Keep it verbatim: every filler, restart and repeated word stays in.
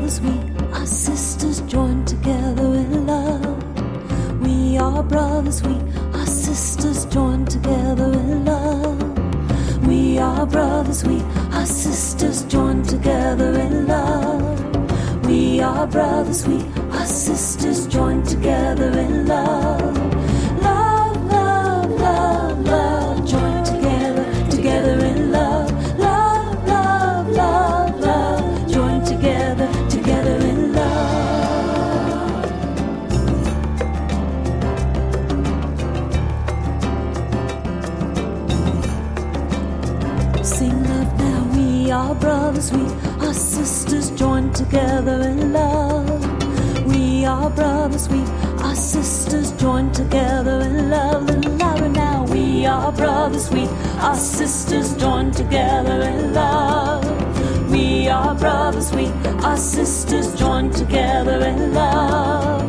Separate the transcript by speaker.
Speaker 1: brothers, we are sisters joined together in love. We are brothers, we are sisters joined together in love. We are brothers, we are sisters joined together in love. We are brothers, we are sisters joined together in love. Love, love, love, love, joined together, together in love. Love, love, love, love, joined together, together in love. Sing love now, we are brothers, we are sisters joined together in love. We are brothers, we are sisters joined together in love. And louder now, we are brothers, we are sisters joined together in love. We are brothers, we are sisters joined together in love.